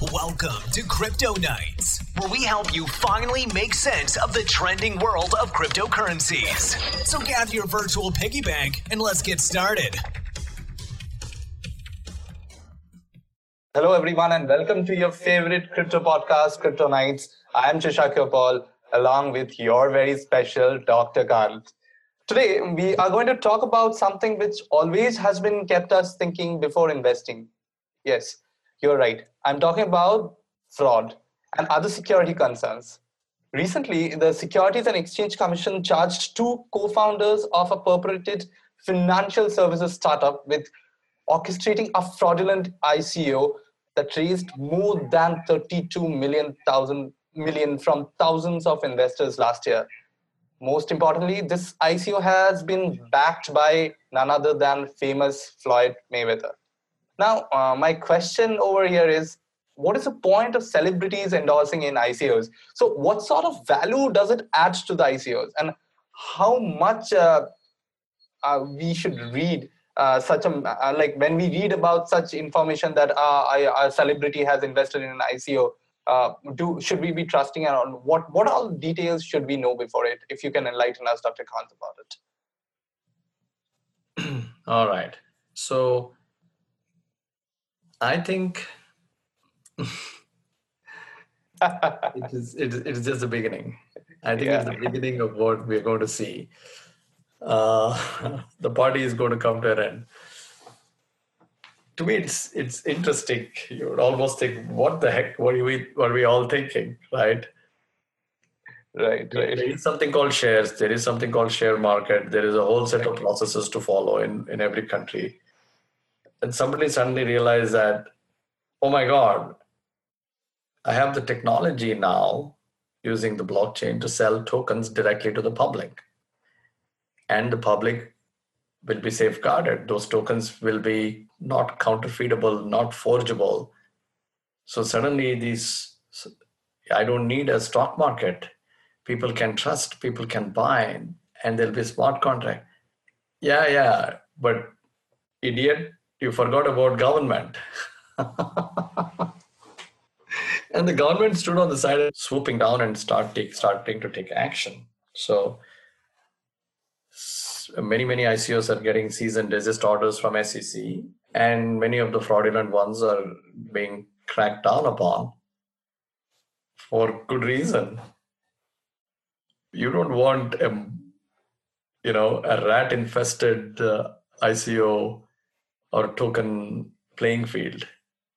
Welcome to Crypto Nights, where we help you finally make sense of the trending world of cryptocurrencies. So gather your virtual piggy bank and let's get started. Hello, everyone, and welcome to your favorite crypto podcast, Crypto Nights. I am Shishak Paul, along with your very special Dr. Karl. Today, we are going to talk about something which always has been kept us thinking before investing. Yes, you're right. I'm talking about fraud and other security concerns. Recently, the Securities and Exchange Commission charged two co-founders of a purported financial services startup with orchestrating a fraudulent ICO that raised more than 32 million from thousands of investors last year. Most importantly, this ICO has been backed by none other than famous Floyd Mayweather. Now, my question over here is, what is the point of celebrities endorsing in ICOs? So what sort of value does it add to the ICOs? And how much we should read like when we read about such information that a celebrity has invested in an ICO, should we be trusting, and what all details should we know before it? If you can enlighten us, Dr. Kant, about it. All right. So I think it is just the beginning. I think it's the beginning of what we're going to see. The party is going to come to an end. To me, it's interesting. You would almost think, what the heck? What are we all thinking, right? Right. There is something called shares. There is something called share market. There is a whole set of processes to follow in every country. And somebody suddenly realized that, oh my God, I have the technology now using the blockchain to sell tokens directly to the public. And the public will be safeguarded. Those tokens will be not counterfeitable, not forgeable. So suddenly I don't need a stock market. People can trust, people can buy, and there'll be a smart contract. Yeah, but idiot, you forgot about government. And the government stood on the side of swooping down and starting to take action. So many ICOs are getting cease and desist orders from SEC, and many of the fraudulent ones are being cracked down upon for good reason. You don't want a rat-infested ICO or token playing field.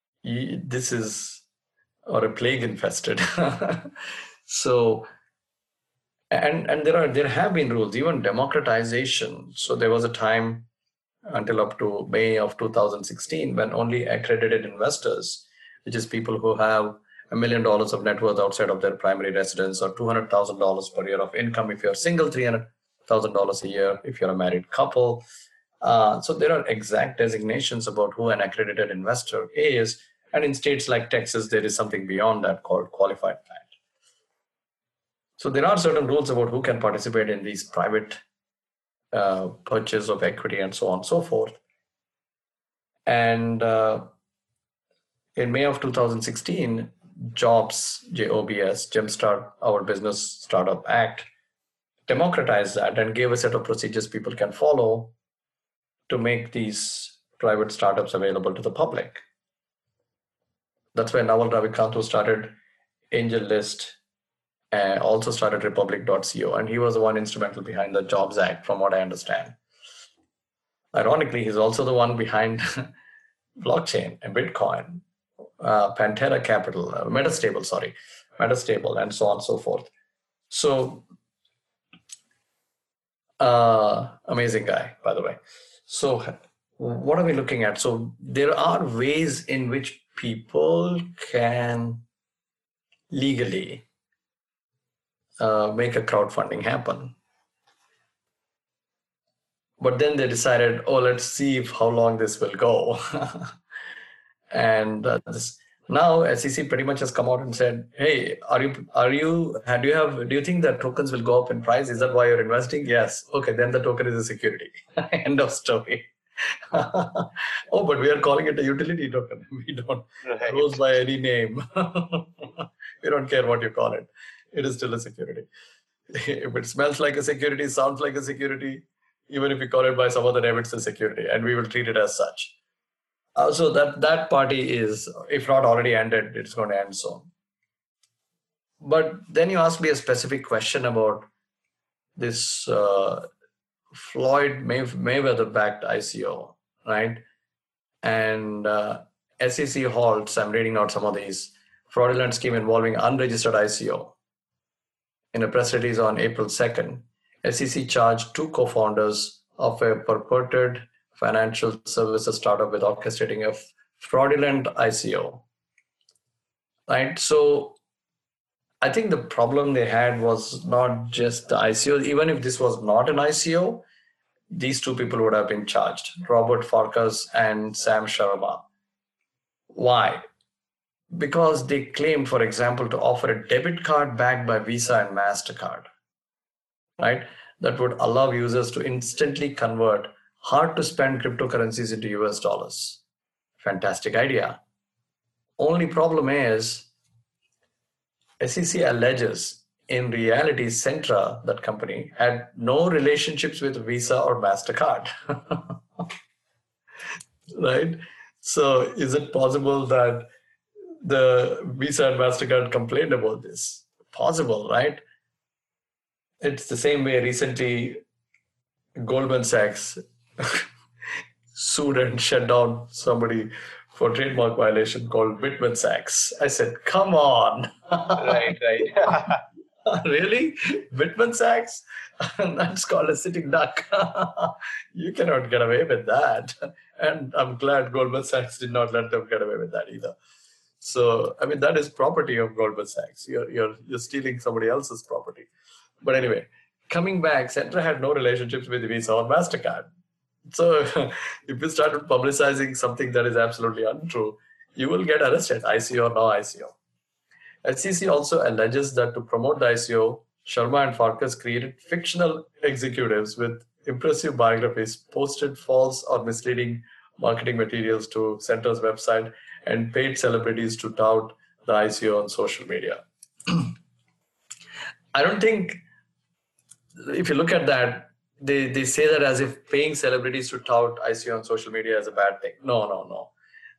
Or a plague infested. So, and there have been rules, even democratization. So there was a time until up to May of 2016 when only accredited investors, which is people who have $1 million of net worth outside of their primary residence, or $200,000 per year of income if you're single, $300,000 a year if you're a married couple. So there are exact designations about who an accredited investor is. And in states like Texas, there is something beyond that called qualified plan. So there are certain rules about who can participate in these private purchase of equity and so on and so forth. And in May of 2016, JOBS, Jumpstart Our Business Startup Act, democratized that and gave a set of procedures people can follow to make these private startups available to the public. That's when Naval Ravikant started AngelList, and also started Republic.co, and he was the one instrumental behind the Jobs Act, from what I understand. Ironically, he's also the one behind blockchain and Bitcoin, Pantera Capital, Metastable, and so on and so forth. So, amazing guy, by the way. So, what are we looking at? So, there are ways in which people can legally make a crowdfunding happen. But then they decided, let's see how long this will go. And now SEC pretty much has come out and said, hey, do you think that tokens will go up in price? Is that why you're investing? Yes. Okay, then the token is a security. End of story. Oh, but we are calling it a utility token. We don't goes by any name. We don't care what you call it. It is still a security. If it smells like a security, sounds like a security, even if you call it by some other name, it's a security, and we will treat it as such. So that party is, if not already ended, it's going to end soon. But then you asked me a specific question about this Floyd Mayweather-backed ICO, right? And SEC halts, I'm reading out some of these, fraudulent scheme involving unregistered ICO. In a press release on April 2nd, SEC charged 2 co-founders of a purported financial services startup with orchestrating a fraudulent ICO. Right? So I think the problem they had was not just the ICO. Even if this was not an ICO, these 2 people would have been charged, Robert Farkas and Sam Sharma. Why? Because they claimed, for example, to offer a debit card backed by Visa and MasterCard, right? That would allow users to instantly convert hard-to-spend cryptocurrencies into US dollars. Fantastic idea. Only problem is, SEC alleges in reality, Centra, that company, had no relationships with Visa or MasterCard. Right? So is it possible that the Visa and MasterCard complained about this? Possible, right? It's the same way recently Goldman Sachs sued and shut down somebody for trademark violation called Whitman Sachs. I said, come on. Right. Really? Whitman Sachs? That's called a sitting duck. You cannot get away with that. And I'm glad Goldman Sachs did not let them get away with that either. So, I mean, that is property of Goldman Sachs. You're stealing somebody else's property. But anyway, coming back, Centra had no relationships with Visa or MasterCard. So if you started publicizing something that is absolutely untrue, you will get arrested, ICO or no ICO. SEC also alleges that to promote the ICO, Sharma and Farkas created fictional executives with impressive biographies, posted false or misleading marketing materials to Centra's website, and paid celebrities to tout the ICO on social media. I don't think, if you look at that, they say that as if paying celebrities to tout ICO on social media is a bad thing. No.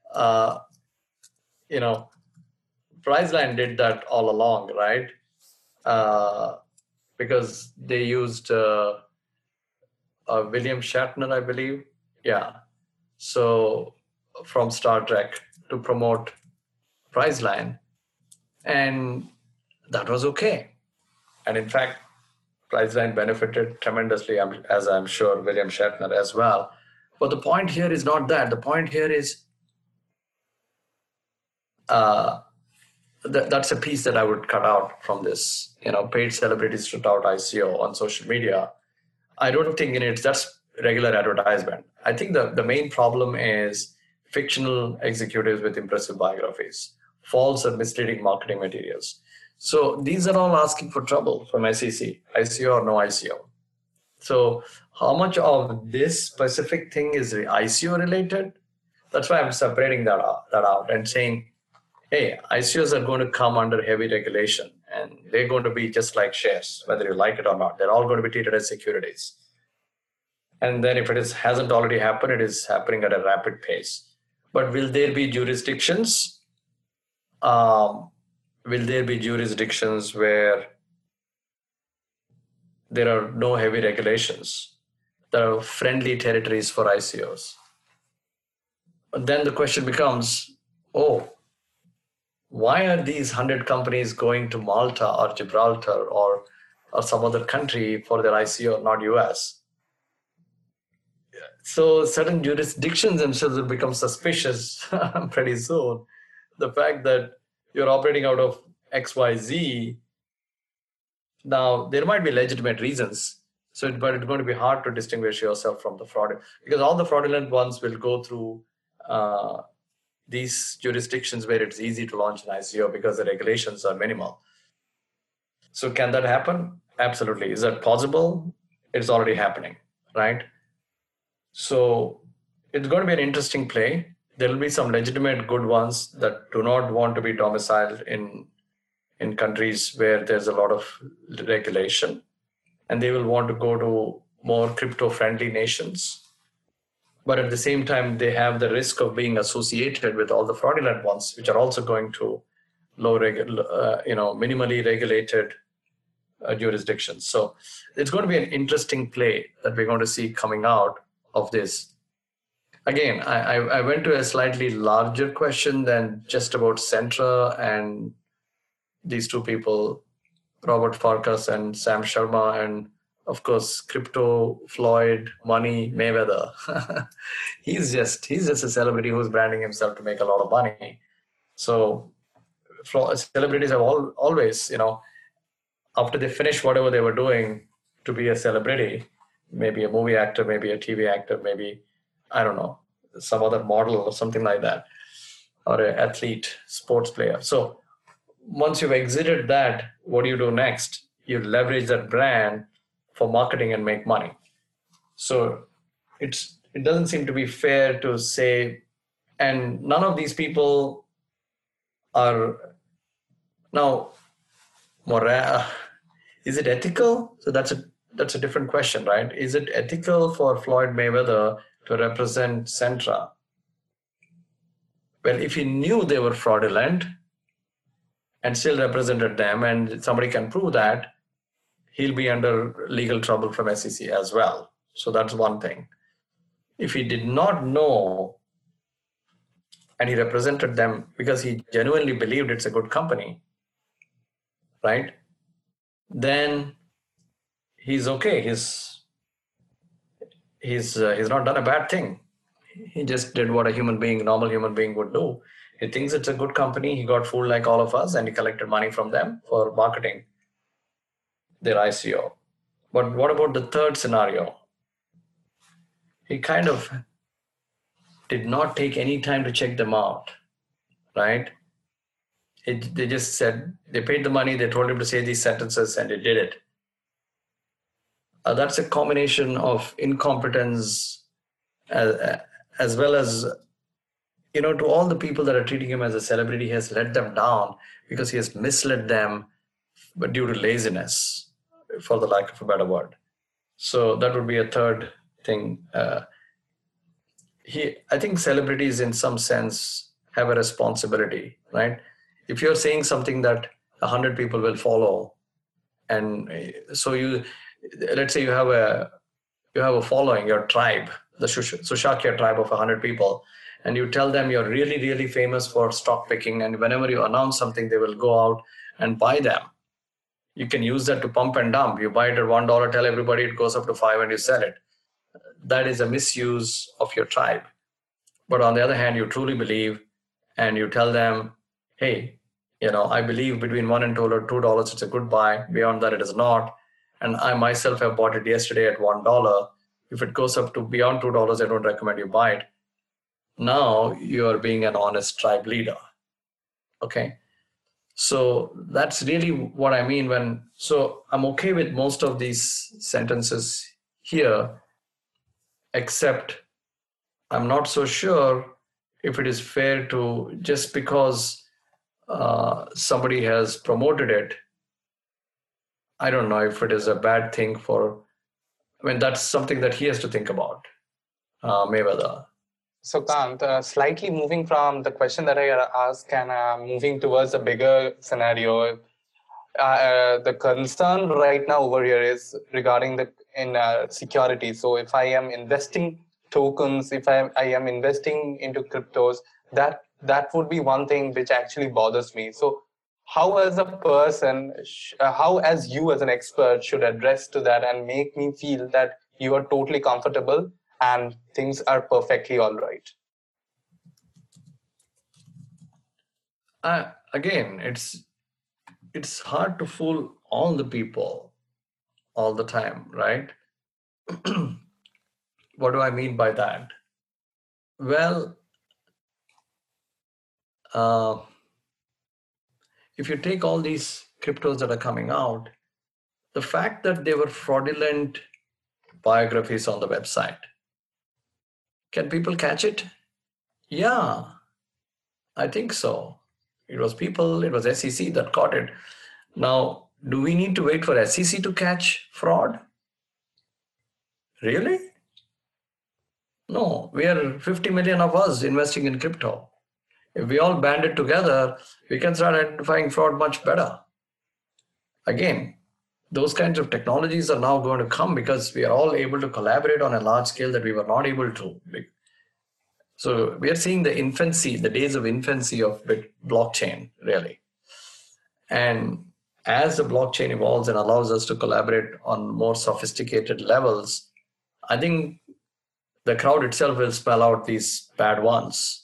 Priceline did that all along, right? Because they used William Shatner, I believe. Yeah. So from Star Trek to promote Priceline. And that was okay. And in fact, Priceline benefited tremendously, as I'm sure William Shatner as well. But the point here is not that. The point here is that's a piece that I would cut out from this. Paid celebrities to tout ICO on social media. I don't think that's regular advertisement. I think the main problem is fictional executives with impressive biographies, false and misleading marketing materials. So these are all asking for trouble from SEC, ICO or no ICO. So how much of this specific thing is ICO related? That's why I'm separating that out and saying, hey, ICOs are going to come under heavy regulation and they're going to be just like shares, whether you like it or not. They're all going to be treated as securities. And then if it hasn't already happened, it is happening at a rapid pace. But will there be jurisdictions? Will there be jurisdictions where there are no heavy regulations? There are friendly territories for ICOs. But then the question becomes, why are these 100 companies going to Malta or Gibraltar or some other country for their ICO, not US? So certain jurisdictions themselves will become suspicious pretty soon. The fact that you're operating out of XYZ, now there might be legitimate reasons, but it's going to be hard to distinguish yourself from the fraud, because all the fraudulent ones will go through these jurisdictions where it's easy to launch an ICO because the regulations are minimal. So can that happen? Absolutely. Is that possible? It's already happening, right? So it's going to be an interesting play. There will be some legitimate good ones that do not want to be domiciled in countries where there's a lot of regulation, and they will want to go to more crypto-friendly nations. But at the same time, they have the risk of being associated with all the fraudulent ones, which are also going to minimally regulated jurisdictions. So it's going to be an interesting play that we're going to see coming out of this. Again, I went to a slightly larger question than just about Centra and these two people, Robert Farkas and Sam Sharma, and of course, crypto, Floyd, money, Mayweather. he's just a celebrity who's branding himself to make a lot of money. So celebrities have always, after they finish whatever they were doing to be a celebrity, maybe a movie actor, maybe a TV actor, maybe, I don't know, some other model or something like that, or an athlete, sports player. So once you've exited that, what do you do next? You leverage that brand for marketing and make money. So it doesn't seem to be fair to say, and none of these people are now is it ethical? So that's a different question, right? Is it ethical for Floyd Mayweather to represent Centra? Well, if he knew they were fraudulent and still represented them, and somebody can prove that, he'll be under legal trouble from SEC as well. So that's one thing. If he did not know and he represented them because he genuinely believed it's a good company, right? Then he's okay. He's not done a bad thing. He just did what a normal human being would do. He thinks it's a good company. He got fooled like all of us, and he collected money from them for marketing their ICO. But what about the third scenario? He kind of did not take any time to check them out, right? They just said, they paid the money, they told him to say these sentences, and he did it. That's a combination of incompetence as well as, to all the people that are treating him as a celebrity, he has let them down because he has misled them, but due to laziness, for the lack of a better word. So that would be a third thing. I think celebrities in some sense have a responsibility, right? If you're saying something that 100 people will follow, and so let's say you have a following, your tribe, the Sushakya tribe of 100 people, and you tell them you're really, really famous for stock picking, and whenever you announce something, they will go out and buy them. You can use that to pump and dump. You buy it at $1, tell everybody it goes up to $5, and you sell it. That is a misuse of your tribe. But on the other hand, you truly believe, and you tell them, hey, I believe between $1 and $2, it's a good buy. Beyond that, it is not. And I myself have bought it yesterday at $1. If it goes up to beyond $2, I don't recommend you buy it. Now you are being an honest tribe leader. Okay. So that's really what I mean so I'm okay with most of these sentences here, except I'm not so sure if it is fair to, just because somebody has promoted it, I don't know if it is a bad thing that's something that he has to think about, Mayweather. So Kant, slightly moving from the question that I asked and moving towards a bigger scenario, the concern right now over here is regarding security. So if I am investing tokens, if I am investing into cryptos, that would be one thing which actually bothers me. So how as a person, how as you as an expert should address to that and make me feel that you are totally comfortable and things are perfectly all right? Again, it's hard to fool all the people all the time, right? What do I mean by that? Well, if you take all these cryptos that are coming out, the fact that they were fraudulent biographies on the website, Can people catch it? Yeah, I think so. It was SEC that caught it. Now, do we need to wait for SEC to catch fraud? Really? No, we are 50 million of us investing in crypto. If we all banded together, we can start identifying fraud much better. Again, those kinds of technologies are now going to come because we are all able to collaborate on a large scale that we were not able to. So we are seeing the days of infancy of blockchain, really. And as the blockchain evolves and allows us to collaborate on more sophisticated levels, I think the crowd itself will spell out these bad ones.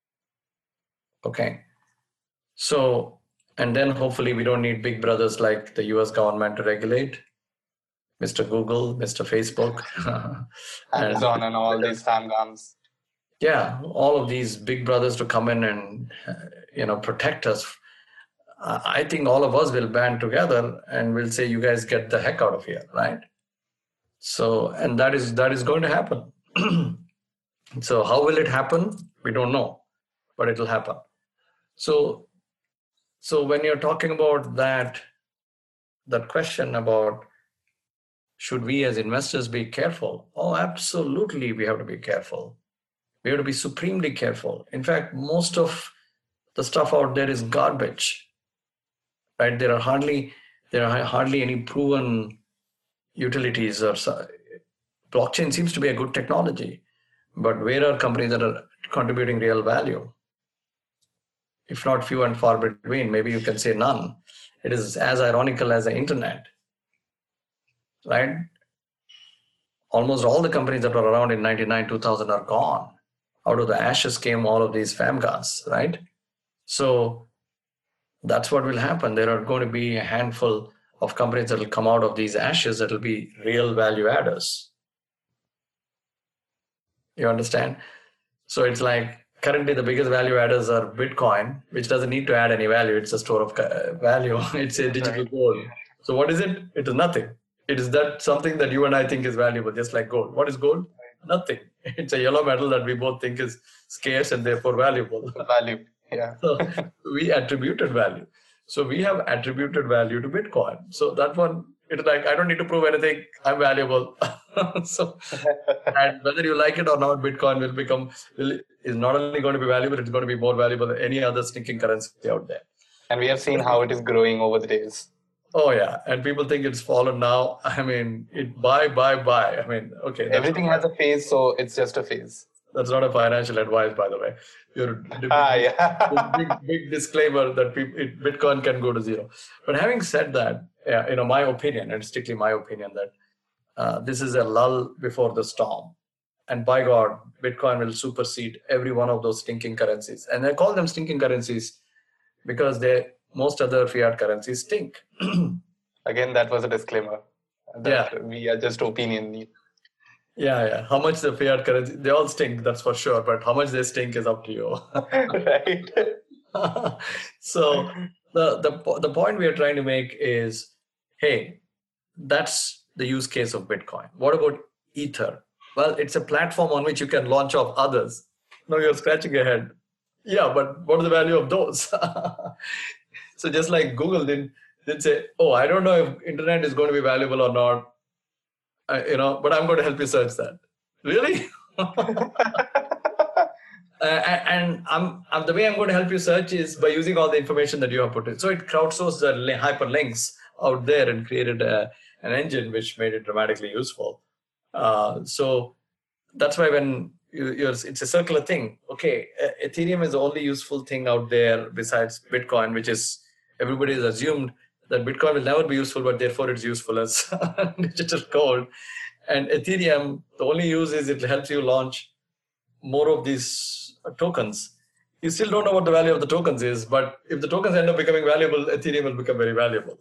Okay. So, and then hopefully we don't need big brothers like the US government to regulate. Mr. Google, Mr. Facebook. Amazon and all these scams. Yeah, all of these big brothers to come in and protect us. I think all of us will band together and we'll say, you guys get the heck out of here, right? So, and that is going to happen. So how will it happen? We don't know, but it'll happen. So when you're talking about that question about should we as investors be careful? Oh, absolutely, we have to be careful. We have to be supremely careful. In fact, most of the stuff out there is garbage, right? There are hardly any proven utilities or blockchain seems to be a good technology, but where are companies that are contributing real value? If not few and far between, maybe you can say none. It is as ironical as the internet, right? Almost all the companies that were around in 99, 2000 are gone. Out of the ashes came all of these famgas, right? So that's what will happen. There are going to be a handful of companies that will come out of these ashes that will be real value adders. You understand? So it's like currently the biggest value adders are Bitcoin, which doesn't need to add any value. It's a store of value. It's a digital gold. So what is it? It is nothing. It is that something that you and I think is valuable, just like gold. What is gold? Nothing. It's a yellow metal that we both think is scarce and therefore valuable. Value, yeah. So we attributed value. So we have attributed value to Bitcoin. So that one, it's like, I don't need to prove anything. I'm valuable. So, and whether you like it or not, Bitcoin is not only going to be valuable, it's going to be more valuable than any other stinking currency out there. And we have seen how it is growing over the days. Oh yeah, and people think it's fallen now. I mean, buy. I mean, okay. Everything has a phase, so it's just a phase. That's not a financial advice, by the way. Big disclaimer that Bitcoin can go to zero. But having said that, my opinion, and strictly my opinion, that this is a lull before the storm. And by God, Bitcoin will supersede every one of those stinking currencies. And I call them stinking currencies because most other fiat currencies stink. Again, that was a disclaimer. We are just opinion. Yeah. How much the fiat currency, they all stink, that's for sure. But how much they stink is up to you. Right. So the point we are trying to make is, hey, that's the use case of Bitcoin. What about Ether? Well, it's a platform on which you can launch off others. Now you're scratching your head. Yeah, but what is the value of those? So just like Google didn't say, oh, I don't know if internet is going to be valuable or not, but I'm going to help you search that. Really? And the way I'm going to help you search is by using all the information that you have put in. So it crowdsourced the hyperlinks out there and created an engine which made it dramatically useful. So that's why when it's a circular thing. Okay, Ethereum is the only useful thing out there besides Bitcoin, which is everybody has assumed that Bitcoin will never be useful, but therefore it's useful as digital gold. And Ethereum, the only use is it helps you launch more of these tokens. You still don't know what the value of the tokens is, but if the tokens end up becoming valuable, Ethereum will become very valuable.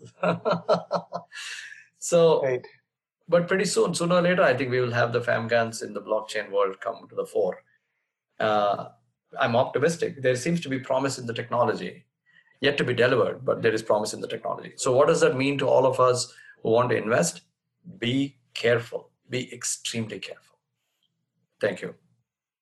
So, right. But pretty soon, sooner or later, I think we will have the famgans in the blockchain world come to the fore. I'm optimistic. There seems to be promise in the technology. Yet to be delivered, but there is promise in the technology. So what does that mean to all of us who want to invest? Be careful. Be extremely careful. Thank you.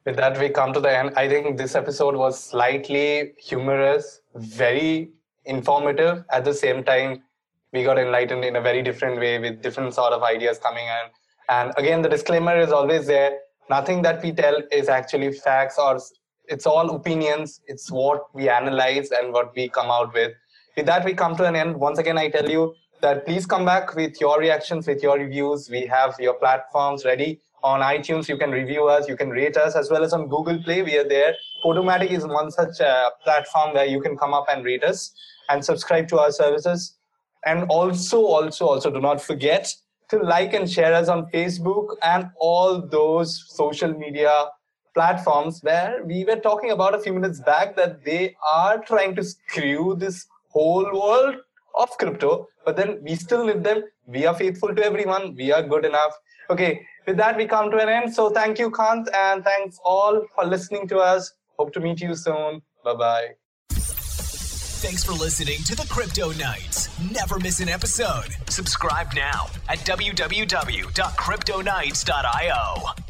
With that, we come to the end. I think this episode was slightly humorous, very informative. At the same time, we got enlightened in a very different way with different sort of ideas coming in. And again, the disclaimer is always there. Nothing that we tell is actually facts, or it's all opinions. It's what we analyze and what we come out with. With that, we come to an end. Once again, I tell you that please come back with your reactions, with your reviews. We have your platforms ready. On iTunes, you can review us, you can rate us, as well as on Google Play, we are there. Podomatic is one such platform where you can come up and rate us and subscribe to our services. And also do not forget to like and share us on Facebook and all those social media platforms where we were talking about a few minutes back that they are trying to screw this whole world of crypto, but then we still live them. We are faithful to everyone. We are good enough. Okay, with that, we come to an end. So thank you, Kant, and thanks all for listening to us. Hope to meet you soon. Bye-bye. Thanks for listening to the Crypto Nights. Never miss an episode. Subscribe now at www.cryptonights.io.